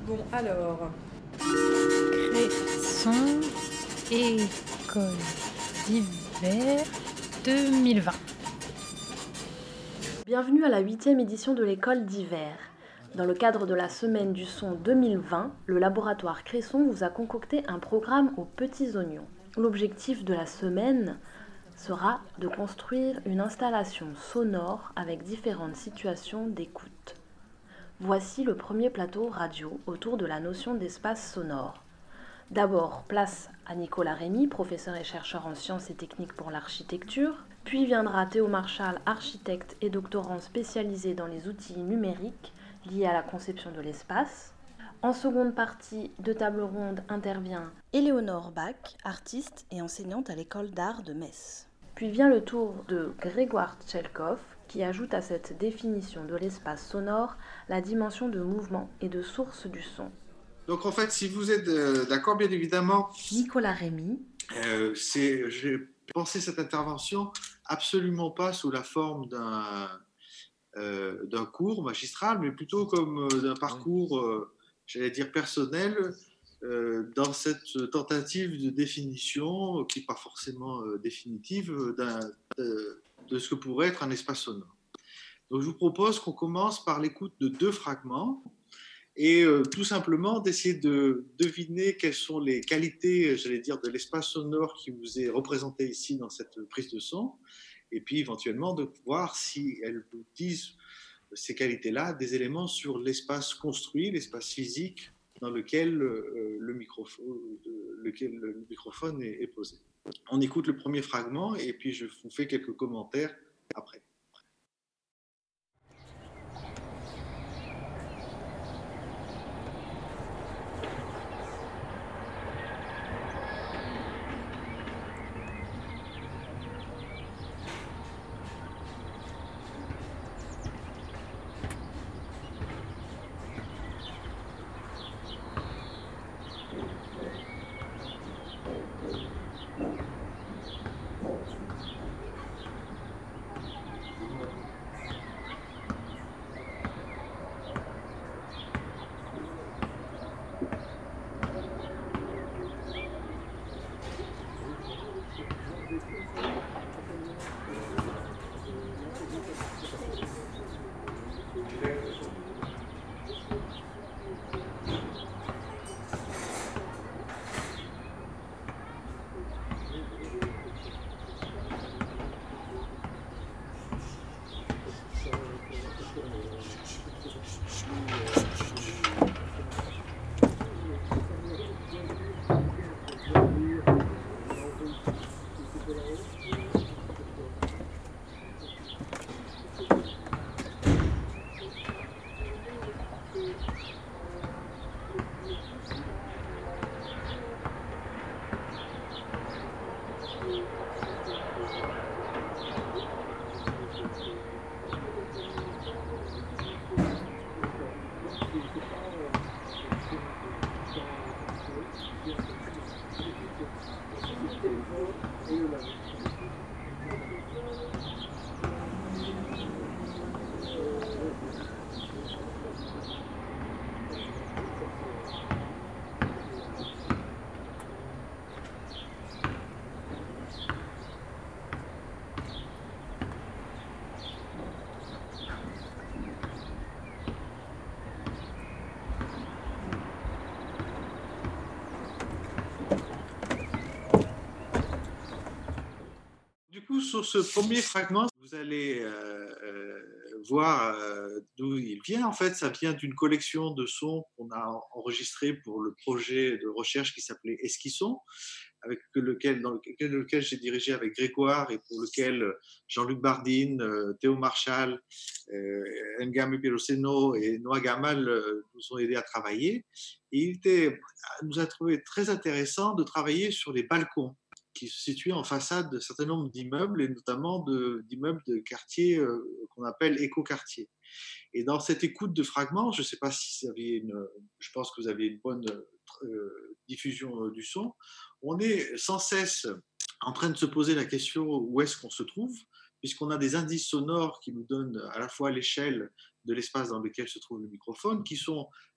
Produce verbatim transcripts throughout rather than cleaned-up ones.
Bon, alors, Cresson, École d'hiver deux mille vingt. Bienvenue à la huitième édition de l'école d'hiver. Dans le cadre de la semaine du son deux mille vingt, le laboratoire Cresson vous a concocté un programme aux petits oignons. L'objectif de la semaine sera de construire une installation sonore avec différentes situations d'écoute. Voici le premier plateau radio autour de la notion d'espace sonore. D'abord, place à Nicolas Rémy, professeur et chercheur en sciences et techniques pour l'architecture. Puis viendra Théo Marchal, architecte et doctorant spécialisé dans les outils numériques liés à la conception de l'espace. En seconde partie de table ronde intervient Éléonore Bach, artiste et enseignante à l'école d'art de Metz. Puis vient le tour de Grégoire Tchelkov, qui ajoute à cette définition de l'espace sonore la dimension de mouvement et de source du son. Donc en fait, si vous êtes euh, d'accord, bien évidemment, Nicolas Rémy. Euh, c'est, j'ai pensé cette intervention absolument pas sous la forme d'un, euh, d'un cours magistral, mais plutôt comme euh, d'un parcours, euh, j'allais dire personnel, euh, dans cette tentative de définition, qui n'est pas forcément euh, définitive, d'un, de, de ce que pourrait être un espace sonore. Donc je vous propose qu'on commence par l'écoute de deux fragments, et euh, tout simplement d'essayer de deviner quelles sont les qualités, j'allais dire, de l'espace sonore qui vous est représenté ici dans cette prise de son, et puis éventuellement de voir si elles vous disent, ces qualités-là, des éléments sur l'espace construit, l'espace physique dans lequel, euh, le, microphone, lequel le microphone est, est posé. On écoute le premier fragment et puis je vous fais quelques commentaires après. Sur ce premier fragment, vous allez euh, euh, voir euh, d'où il vient. En fait, ça vient d'une collection de sons qu'on a enregistrés pour le projet de recherche qui s'appelait Esquisson, avec lequel, dans lequel, lequel j'ai dirigé avec Grégoire et pour lequel Jean-Luc Bardine, euh, Théo Marchal, euh, Ngame Piroseno et Noah Gamal euh, nous ont aidés à travailler. Et il était, nous a trouvé très intéressant de travailler sur les balcons qui se situait en façade d'un certain nombre d'immeubles, et notamment de, d'immeubles de quartiers euh, qu'on appelle éco-quartiers. Et dans cette écoute de fragments, je ne sais pas si vous aviez une, je pense que vous avez une bonne euh, diffusion euh, du son, on est sans cesse en train de se poser la question où est-ce qu'on se trouve, puisqu'on a des indices sonores qui nous donnent à la fois l'échelle de l'espace dans lequel se trouve le microphone, qui sont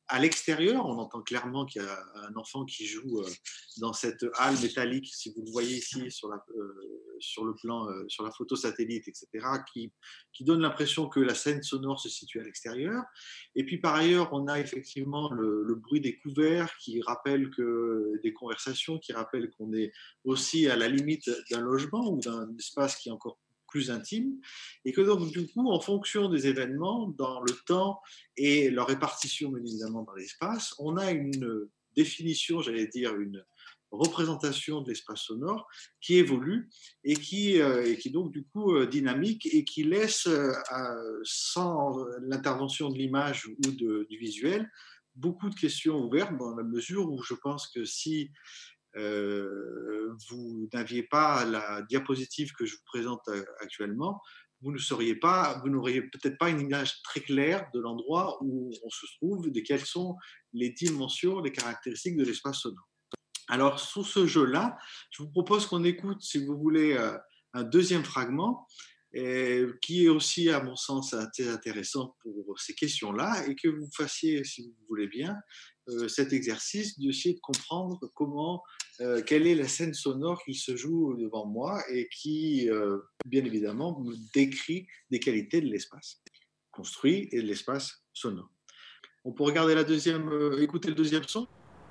À l'extérieur, on entend clairement qu'il y a un enfant qui joue euh, dans cette halle métallique, si vous le voyez ici sur, la, euh, sur le plan, euh, sur la photo satellite, et cetera, qui, qui donne l'impression que la scène sonore se situe à l'extérieur. Et puis par ailleurs, on a effectivement le, le bruit des couverts qui rappelle que des conversations, qui rappellent qu'on est aussi à la limite d'un logement ou d'un espace qui est encore plus intime, et que donc du coup, en fonction des événements, dans le temps et leur répartition bien évidemment dans l'espace, on a une définition, j'allais dire une représentation de l'espace sonore qui évolue et qui, euh, et qui donc du coup euh, dynamique et qui laisse, euh, sans l'intervention de l'image ou de, du visuel, beaucoup de questions ouvertes dans la mesure où je pense que si euh, vous n'aviez pas la diapositive que je vous présente actuellement, vous ne sauriez pas, vous n'auriez peut-être pas une image très claire de l'endroit où on se trouve, de quelles sont les dimensions, les caractéristiques de l'espace sonore. Alors, sur ce jeu-là, je vous propose qu'on écoute, si vous voulez, un deuxième fragment, et qui est aussi, à mon sens, assez intéressant pour ces questions-là, et que vous fassiez, si vous voulez bien, euh, cet exercice d'essayer de comprendre comment, euh, quelle est la scène sonore qui se joue devant moi et qui, euh, bien évidemment, me décrit des qualités de l'espace construit et de l'espace sonore. On peut regarder la deuxième, euh, écouter le deuxième son.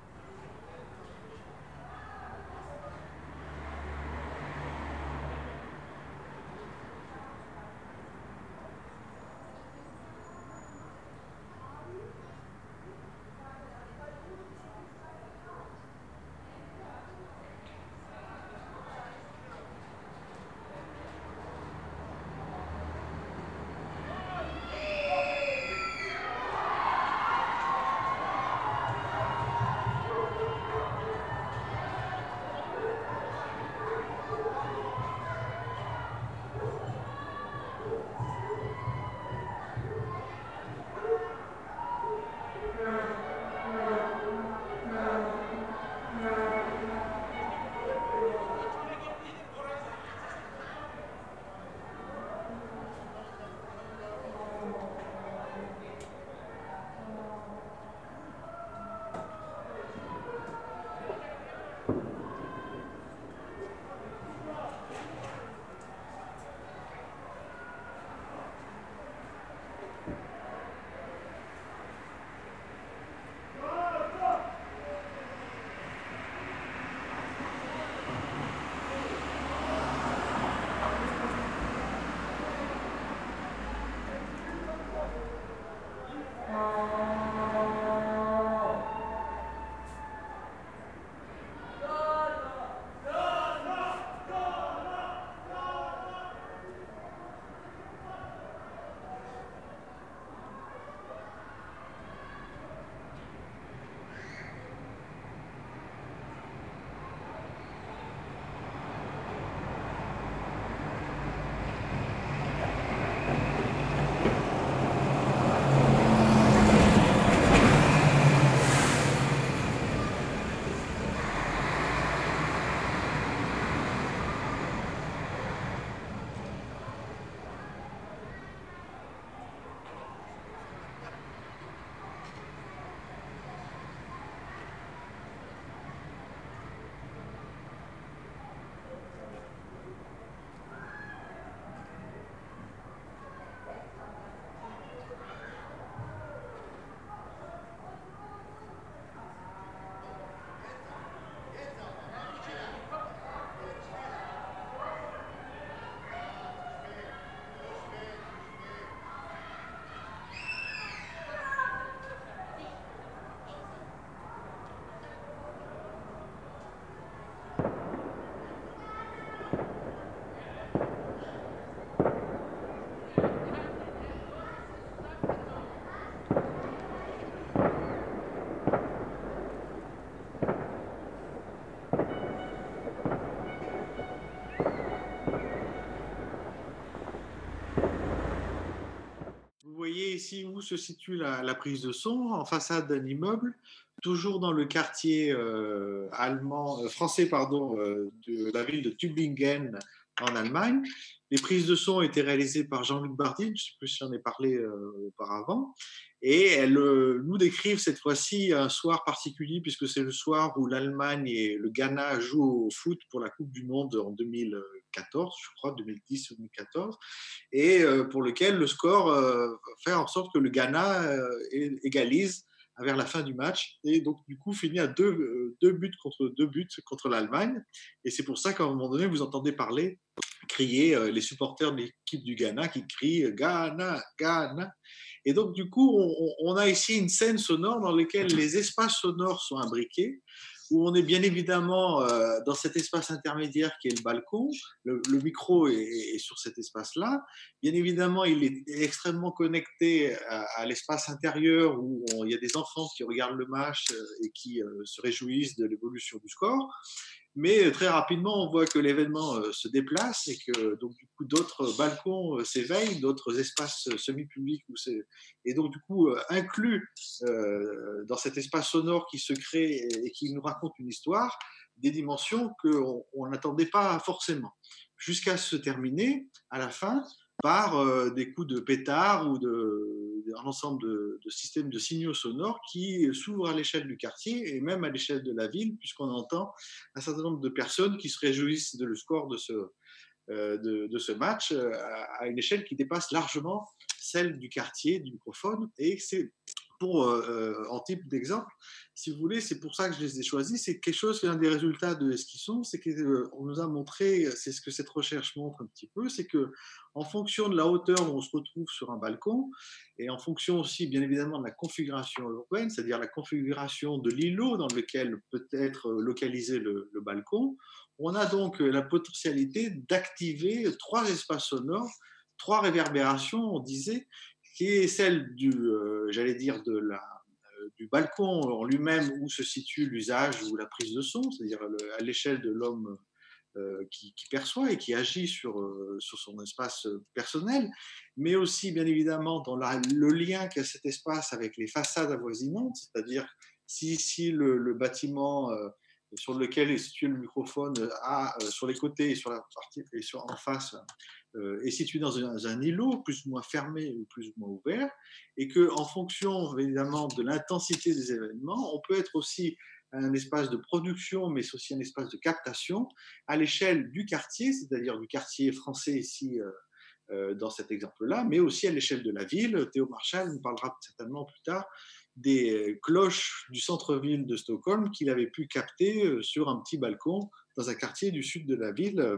Vous voyez ici où se situe la, la prise de son, en façade d'un immeuble, toujours dans le quartier euh, allemand, euh, français pardon, euh, de la ville de Tübingen en Allemagne. Les prises de son étaient réalisées par Jean-Luc Bardine, je ne sais plus si j'en ai parlé euh, auparavant, et elles euh, nous décrivent cette fois-ci un soir particulier, puisque c'est le soir où l'Allemagne et le Ghana jouent au foot pour la Coupe du Monde en deux mille quatorze, je crois, deux mille dix ou deux mille quatorze, et euh, pour lequel le score euh, fait en sorte que le Ghana euh, égalise vers la fin du match, et donc du coup finit à deux, euh, deux buts contre deux buts contre l'Allemagne, et c'est pour ça qu'à un moment donné, vous entendez parler crier euh, les supporters de l'équipe du Ghana qui crient Ghana, Ghana. Et donc, du coup, on, on a ici une scène sonore dans laquelle les espaces sonores sont imbriqués, où on est bien évidemment euh, dans cet espace intermédiaire qui est le balcon. Le, le micro est, est sur cet espace-là. Bien évidemment, il est extrêmement connecté à, à l'espace intérieur où on, il y a des enfants qui regardent le match euh, et qui euh, se réjouissent de l'évolution du score. Mais très rapidement, on voit que l'événement euh, se déplace et que donc du coup d'autres balcons euh, s'éveillent, d'autres espaces euh, semi-publics ou c'est... et donc du coup euh, inclus euh, dans cet espace sonore qui se crée et, et qui nous raconte une histoire, des dimensions qu'on n'attendait pas forcément, jusqu'à se terminer à la fin par euh, des coups de pétard ou de, un ensemble de, de systèmes de signaux sonores qui s'ouvrent à l'échelle du quartier et même à l'échelle de la ville, puisqu'on entend un certain nombre de personnes qui se réjouissent de le score de ce, euh, de, de ce match euh, à, à une échelle qui dépasse largement celle du quartier, du microphone. Et c'est pour, euh, en type d'exemple, si vous voulez, c'est pour ça que je les ai choisis. C'est quelque chose, c'est un des résultats de Esquisson, c'est qu'on euh, nous a montré, c'est ce que cette recherche montre un petit peu, c'est que en fonction de la hauteur où on se retrouve sur un balcon, et en fonction aussi, bien évidemment, de la configuration urbaine, c'est-à-dire la configuration de l'îlot dans lequel peut être localisé le, le balcon, on a donc la potentialité d'activer trois espaces sonores, trois réverbérations, on disait, qui est celle du, euh, j'allais dire, de la, euh, du balcon en lui-même où se situe l'usage ou la prise de son, c'est-à-dire le, à l'échelle de l'homme euh, qui, qui perçoit et qui agit sur, euh, sur son espace personnel, mais aussi, bien évidemment, dans la, le lien qu'a cet espace avec les façades avoisinantes, c'est-à-dire si, si le, le bâtiment euh, sur lequel est situé le microphone a, euh, sur les côtés et sur la partie et sur, en face euh, est situé dans un, un îlot plus ou moins fermé ou plus ou moins ouvert, et que en fonction évidemment de l'intensité des événements, on peut être aussi un espace de production, mais c'est aussi un espace de captation à l'échelle du quartier, c'est-à-dire du quartier français ici euh, euh, dans cet exemple-là, mais aussi à l'échelle de la ville. Théo Marchal nous parlera certainement plus tard des cloches du centre-ville de Stockholm qu'il avait pu capter euh, sur un petit balcon dans un quartier du sud de la ville, euh,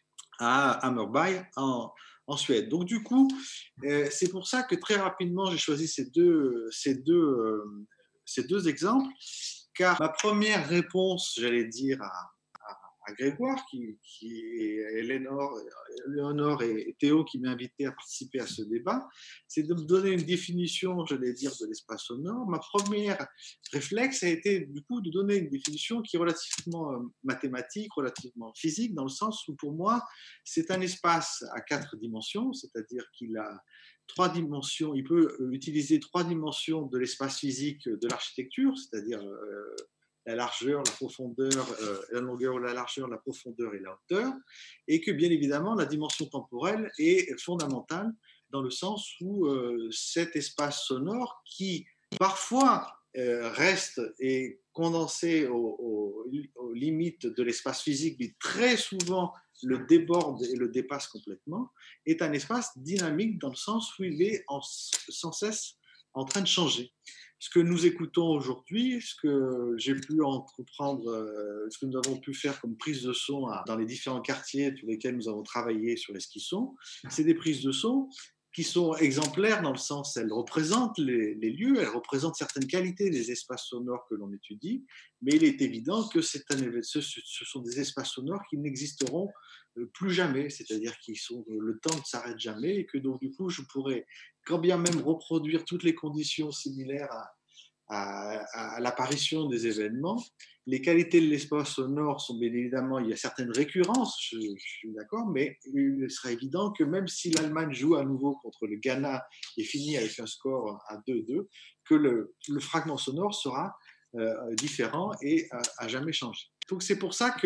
à Hammarby en, en Suède. Donc du coup, euh, c'est pour ça que très rapidement j'ai choisi ces deux, ces deux, euh, ces deux exemples, car ma première réponse, j'allais dire, à, à, à Grégoire, qui, qui est Léonore, Léonore et Théo qui m'ont invité à participer à ce débat, c'est de me donner une définition, j'allais dire, de l'espace sonore. Ma première réflexe a été du coup de donner une définition qui est relativement euh, mathématique, relativement physique, dans le sens où pour moi, c'est un espace à quatre dimensions, c'est-à-dire qu'il a trois dimensions, il peut utiliser trois dimensions de l'espace physique de l'architecture, c'est-à-dire euh, la largeur, la profondeur, euh, la longueur, la largeur, la profondeur et la hauteur, et que bien évidemment la dimension temporelle est fondamentale dans le sens où euh, cet espace sonore qui parfois euh, reste et condensé aux, aux, aux limites de l'espace physique, mais très souvent le déborde et le dépasse complètement, est un espace dynamique dans le sens où il est en, sans cesse en train de changer. Ce que nous écoutons aujourd'hui, ce que j'ai pu entreprendre, euh, ce que nous avons pu faire comme prise de son à, dans les différents quartiers sur lesquels nous avons travaillé sur l'Esquisson, c'est des prises de son qui sont exemplaires dans le sens, elles représentent les, les lieux, elles représentent certaines qualités des espaces sonores que l'on étudie, mais il est évident que c'est un, ce, ce sont des espaces sonores qui n'existeront plus jamais, c'est-à-dire que le temps ne s'arrête jamais et que donc du coup je pourrais quand bien même reproduire toutes les conditions similaires à, à, à l'apparition des événements. Les qualités de l'espace sonore sont bien évidemment, il y a certaines récurrences, je, je suis d'accord, mais il sera évident que même si l'Allemagne joue à nouveau contre le Ghana et finit avec un score à deux deux, que le, le fragment sonore sera euh, différent et à, à jamais changé. Donc c'est pour ça que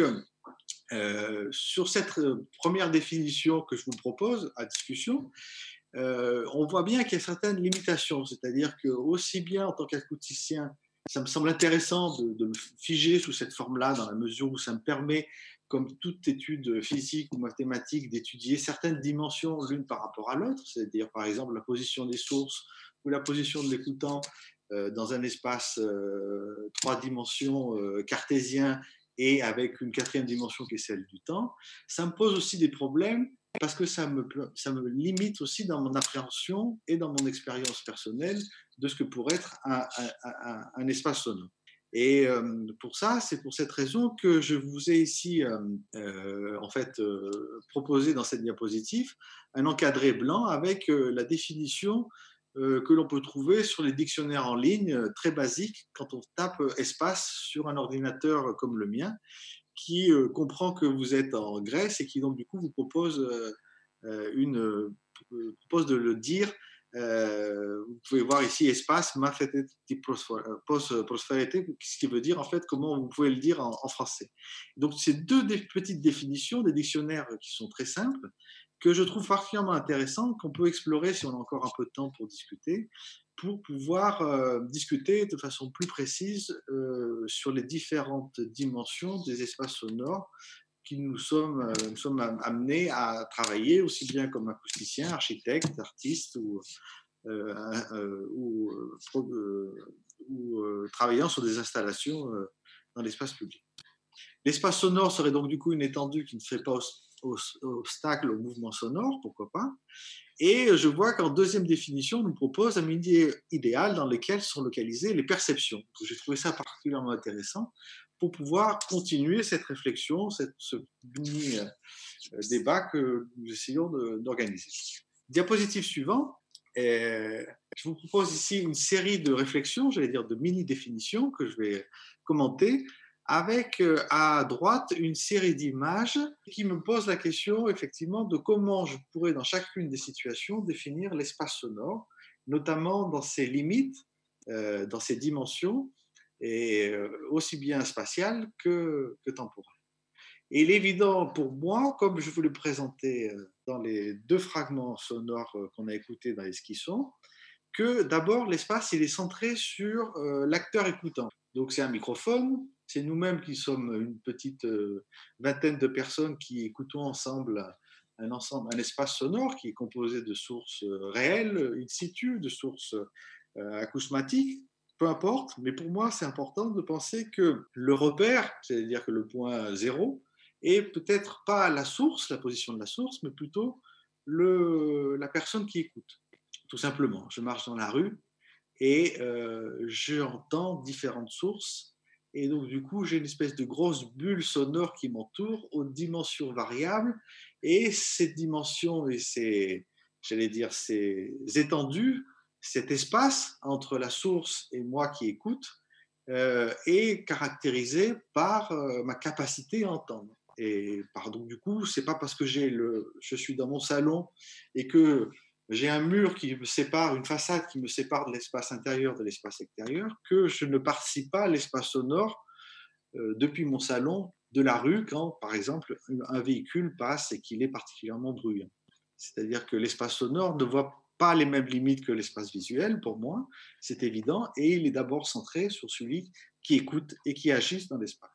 Euh, sur cette euh, première définition que je vous propose à discussion, euh, on voit bien qu'il y a certaines limitations, c'est-à-dire que aussi bien en tant qu'acousticien, ça me semble intéressant de, de me figer sous cette forme-là, dans la mesure où ça me permet, comme toute étude physique ou mathématique, d'étudier certaines dimensions l'une par rapport à l'autre, c'est-à-dire par exemple la position des sources ou la position de l'écoutant euh, dans un espace euh, trois dimensions euh, cartésien et avec une quatrième dimension qui est celle du temps. Ça me pose aussi des problèmes parce que ça me, ça me limite aussi dans mon appréhension et dans mon expérience personnelle de ce que pourrait être un, un, un, un espace sonore. Et euh, pour ça, c'est pour cette raison que je vous ai ici euh, euh, en fait euh, proposé dans cette diapositive un encadré blanc avec euh, la définition euh, que l'on peut trouver sur les dictionnaires en ligne euh, très basiques quand on tape euh, espace sur un ordinateur comme le mien, qui euh, comprend que vous êtes en Grèce et qui donc du coup vous propose, euh, une, euh, propose de le dire. Euh, vous pouvez voir ici espace mathetetic prosperity, ce qui veut dire en fait comment vous pouvez le dire en, en français. Donc c'est deux des petites définitions des dictionnaires qui sont très simples, que je trouve particulièrement intéressantes, qu'on peut explorer si on a encore un peu de temps pour discuter, pour pouvoir euh, discuter de façon plus précise euh, sur les différentes dimensions des espaces sonores qui nous sommes, euh, nous sommes amenés à travailler, aussi bien comme acousticiens, architectes, artistes ou, euh, euh, ou, euh, ou euh, travaillant sur des installations euh, dans l'espace public. L'espace sonore serait donc du coup une étendue qui ne ferait pas obstacle au mouvement sonore, pourquoi pas. Et je vois qu'en deuxième définition, on nous propose un milieu idéal dans lequel sont localisées les perceptions. J'ai trouvé ça particulièrement intéressant pour pouvoir continuer cette réflexion, cette, ce mini-débat que nous essayons d'organiser. Diapositive suivante. Euh, je vous propose ici une série de réflexions, j'allais dire de mini-définitions que je vais commenter, avec à droite une série d'images qui me pose la question effectivement de comment je pourrais dans chacune des situations définir l'espace sonore, notamment dans ses limites, euh, dans ses dimensions, et euh, aussi bien spatiales que, que temporelles. Et il est évident pour moi, comme je vous l'ai présenté dans les deux fragments sonores qu'on a écoutés dans les skissons, que d'abord l'espace il est centré sur euh, l'acteur écoutant. Donc c'est un microphone, c'est nous-mêmes qui sommes une petite euh, vingtaine de personnes qui écoutons ensemble un, ensemble, un espace sonore qui est composé de sources réelles, in situ, de sources euh, acousmatiques, peu importe, mais pour moi c'est important de penser que le repère, c'est-à-dire que le point zéro, est peut-être pas la source, la position de la source, mais plutôt le, la personne qui écoute. Tout simplement, je marche dans la rue et euh, j'entends différentes sources. Et donc, du coup, j'ai une espèce de grosse bulle sonore qui m'entoure aux dimensions variables. Et ces dimensions et ces, j'allais dire, ces étendues, cet espace entre la source et moi qui écoute, euh, est caractérisé par euh, ma capacité à entendre. Et par, donc, du coup, c'est pas parce que j'ai le, je suis dans mon salon et que j'ai un mur qui me sépare, une façade qui me sépare de l'espace intérieur de l'espace extérieur, que je ne participe pas à l'espace sonore euh, depuis mon salon de la rue quand, par exemple, un véhicule passe et qu'il est particulièrement bruyant. C'est-à-dire que l'espace sonore ne voit pas les mêmes limites que l'espace visuel, pour moi, c'est évident, et il est d'abord centré sur celui qui écoute et qui agit dans l'espace.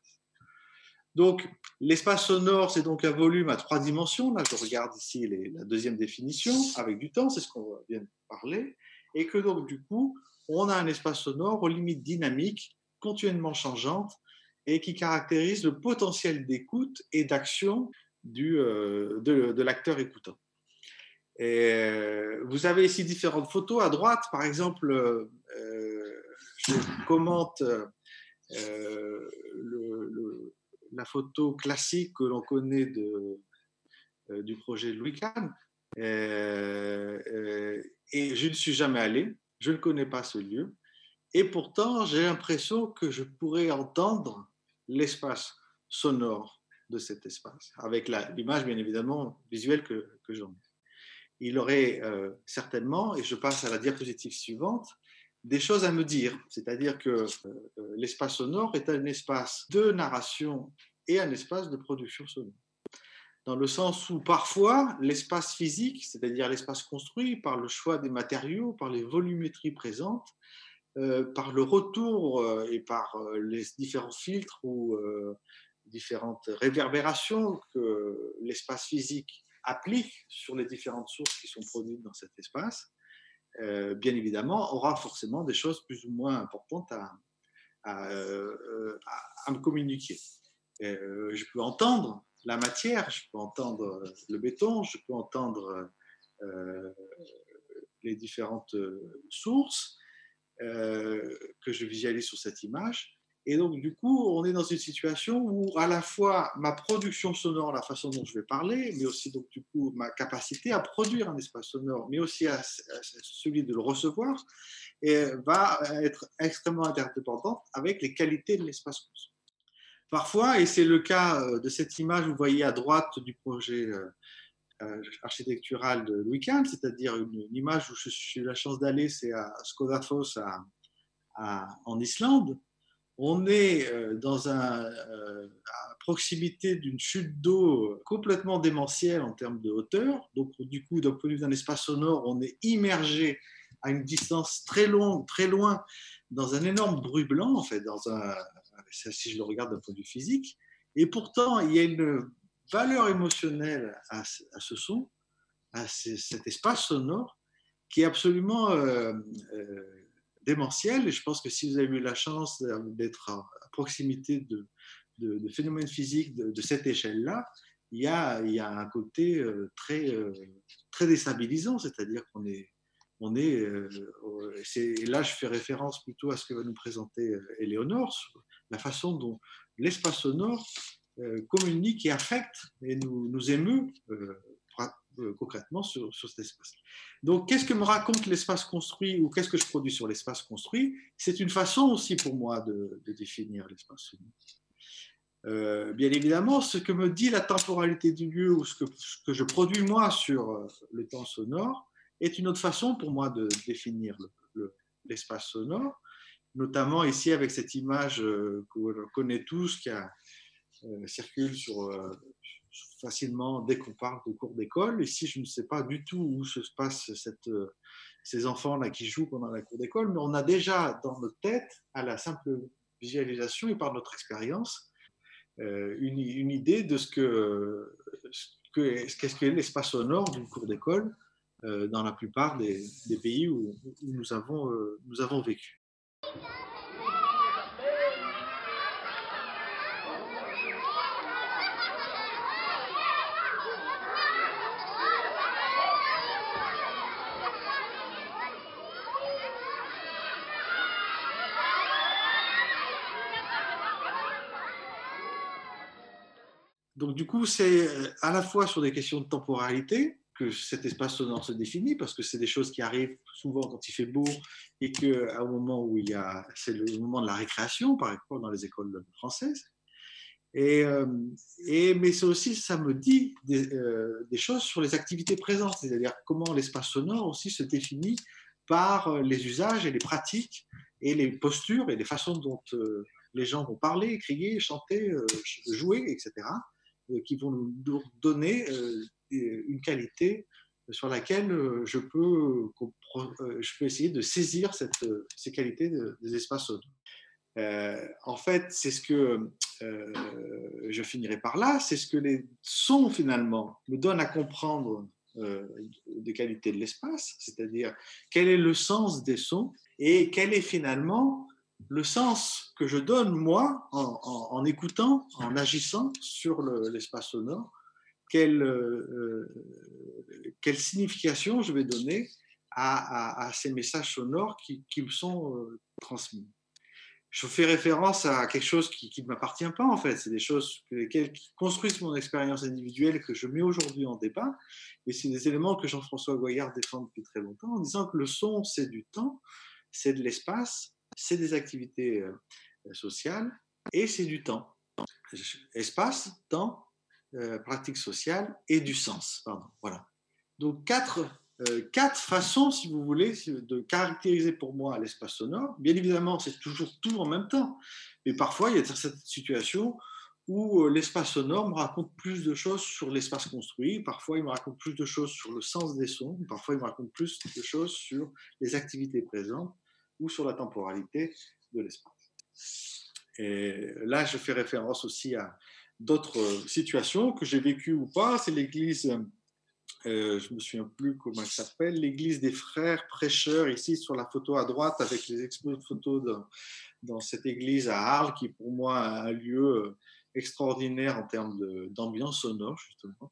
Donc, l'espace sonore, c'est donc un volume à trois dimensions. Là, je regarde ici les, la deuxième définition, avec du temps, c'est ce qu'on vient de parler. Et que donc, du coup, on a un espace sonore aux limites dynamiques, continuellement changeantes, et qui caractérise le potentiel d'écoute et d'action du, euh, de, de l'acteur écoutant. Et vous avez ici différentes photos. À droite, par exemple, euh, je commente euh, le, le la photo classique que l'on connaît de, euh, du projet de Louis Kahn. Euh, euh, et je ne suis jamais allé, je ne connais pas ce lieu. Et pourtant, j'ai l'impression que je pourrais entendre l'espace sonore de cet espace, avec la, l'image, bien évidemment, visuelle que, que j'en ai. Il aurait euh, certainement, et je passe à la diapositive suivante, des choses à me dire. C'est-à-dire que euh, l'espace sonore est un espace de narration et un espace de production sonore. Dans le sens où parfois l'espace physique, c'est-à-dire l'espace construit par le choix des matériaux, par les volumétries présentes, euh, par le retour euh, et par euh, les différents filtres ou euh, différentes réverbérations que l'espace physique applique sur les différentes sources qui sont produites dans cet espace, euh, bien évidemment, aura forcément des choses plus ou moins importantes à, à, euh, à, à me communiquer. Euh, je peux entendre la matière, je peux entendre le béton, je peux entendre euh, les différentes sources euh, que je visualise sur cette image. Et donc, du coup, on est dans une situation où à la fois ma production sonore, la façon dont je vais parler, mais aussi donc, du coup, ma capacité à produire un espace sonore, mais aussi à, à celui de le recevoir, et va être extrêmement interdépendante avec les qualités de l'espace construit. Parfois, et c'est le cas de cette image, vous voyez à droite du projet euh, architectural de Louis quinze, c'est-à-dire une, une image où j'ai eu la chance d'aller, c'est à Skodafoss à, à, en Islande. On est euh, dans un, euh, à proximité d'une chute d'eau complètement démentielle en termes de hauteur. Donc, du coup, d'un point de vue d'un espace sonore, on est immergé à une distance très longue, très loin, dans un énorme bruit blanc, en fait, dans un, si je le regarde d'un point de vue physique. Et pourtant, il y a une valeur émotionnelle à, à ce son, à ce, cet espace sonore, qui est absolument euh, euh, démentiel. Et je pense que si vous avez eu la chance d'être à, à proximité de, de, de phénomènes physiques de, de cette échelle-là, il y a, il y a un côté euh, très, euh, très déstabilisant, c'est-à-dire qu'on est On est, euh, et là, je fais référence plutôt à ce que va nous présenter Éléonore, sur la façon dont l'espace sonore euh, communique et affecte et nous, nous émeut euh, euh, concrètement sur, sur cet espace. Donc, qu'est-ce que me raconte l'espace construit ou qu'est-ce que je produis sur l'espace construit? C'est une façon aussi pour moi de, de définir l'espace sonore. Euh, bien évidemment, ce que me dit la temporalité du lieu ou ce que, ce que je produis moi sur le temps sonore, est une autre façon pour moi de définir le, le, l'espace sonore, notamment ici avec cette image euh, que l'on connaît tous, qui a, euh, circule sur, euh, facilement dès qu'on parle de cours d'école. Ici, je ne sais pas du tout où se passe cette, euh, ces enfants-là qui jouent pendant la cour d'école, mais on a déjà dans notre tête, à la simple visualisation et par notre expérience, euh, une, une idée de ce que, ce que, qu'est-ce que l'espace sonore d'une cour d'école dans la plupart des, des pays où, où nous, avons, euh, nous avons vécu. Donc du coup, c'est à la fois sur des questions de temporalité, que cet espace sonore se définit, parce que c'est des choses qui arrivent souvent quand il fait beau et qu'à un moment où il y a, c'est le moment de la récréation, par exemple dans les écoles françaises. Et, euh, et, mais c'est aussi, ça me dit des, euh, des choses sur les activités présentes, c'est-à-dire comment l'espace sonore aussi se définit par les usages et les pratiques et les postures et les façons dont euh, les gens vont parler, crier, chanter, euh, jouer, et cetera, euh, qui vont nous donner euh, une qualité sur laquelle je peux, je peux essayer de saisir cette, ces qualités des espaces sonores. Euh, en fait, c'est ce que euh, je finirai par là, c'est ce que les sons finalement me donnent à comprendre euh, des qualités de l'espace, c'est-à-dire quel est le sens des sons et quel est finalement le sens que je donne moi en, en, en écoutant, en agissant sur le, l'espace sonore. Quelle, euh, quelle signification je vais donner à, à, à ces messages sonores qui, qui me sont euh, transmis. Je fais référence à quelque chose qui ne m'appartient pas en fait, c'est des choses que, qui construisent mon expérience individuelle que je mets aujourd'hui en débat, et c'est des éléments que Jean-François Goyard défend depuis très longtemps en disant que le son c'est du temps, c'est de l'espace, c'est des activités euh, sociales et c'est du temps. Espace, temps, Euh, pratique sociale et du sens. Pardon, voilà. Donc quatre, euh, quatre façons, si vous voulez, de caractériser pour moi l'espace sonore. Bien évidemment, c'est toujours tout en même temps. Mais parfois, il y a certaines situations où l'espace sonore me raconte plus de choses sur l'espace construit, parfois il me raconte plus de choses sur le sens des sons, parfois il me raconte plus de choses sur les activités présentes ou sur la temporalité de l'espace. Et là, je fais référence aussi à d'autres situations que j'ai vécues ou pas. C'est l'église, euh, je ne me souviens plus comment elle s'appelle, l'église des frères prêcheurs, ici sur la photo à droite, avec les expos de photos dans, dans cette église à Arles, qui pour moi a un lieu extraordinaire en termes de, d'ambiance sonore, justement,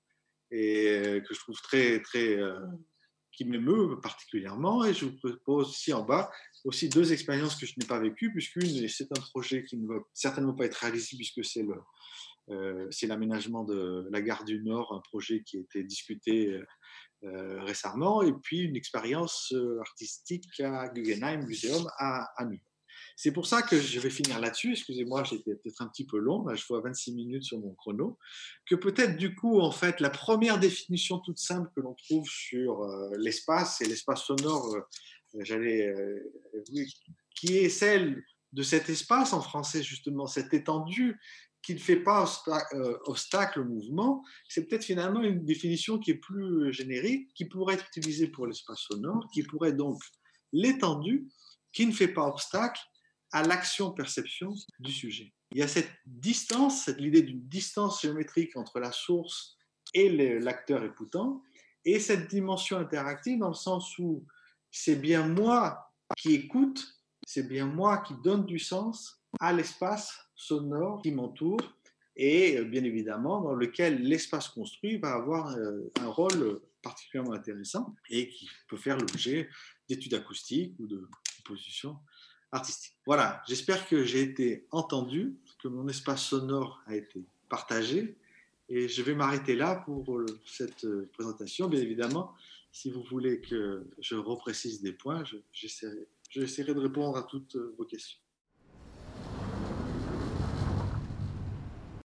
et que je trouve très, très, euh, qui m'émeut particulièrement. Et je vous propose aussi en bas aussi deux expériences que je n'ai pas vécues, puisqu'une, c'est un projet qui ne va certainement pas être réalisé, puisque c'est le, euh, c'est l'aménagement de la gare du Nord, un projet qui a été discuté euh, récemment, et puis une expérience artistique à Guggenheim Museum à, à New York. C'est pour ça que je vais finir là-dessus. Excusez-moi, j'étais peut-être un petit peu long. Là, je vois vingt-six minutes sur mon chrono. Que peut-être, du coup, en fait, la première définition toute simple que l'on trouve sur euh, l'espace, c'est l'espace sonore, euh, j'allais, euh, oui, qui est celle de cet espace en français, justement, cette étendue qui ne fait pas obsta- euh, obstacle au mouvement. C'est peut-être finalement une définition qui est plus générique, qui pourrait être utilisée pour l'espace sonore, qui pourrait donc l'étendue qui ne fait pas obstacle à l'action-perception du sujet. Il y a cette distance, cette l'idée d'une distance géométrique entre la source et le, l'acteur écoutant, et cette dimension interactive dans le sens où c'est bien moi qui écoute, c'est bien moi qui donne du sens à l'espace sonore qui m'entoure, et bien évidemment dans lequel l'espace construit va avoir un rôle particulièrement intéressant et qui peut faire l'objet d'études acoustiques ou de composition artistique. Voilà, j'espère que j'ai été entendu, que mon espace sonore a été partagé, et je vais m'arrêter là pour cette présentation. Bien évidemment, si vous voulez que je reprécise des points, je, j'essaierai, j'essaierai de répondre à toutes vos questions.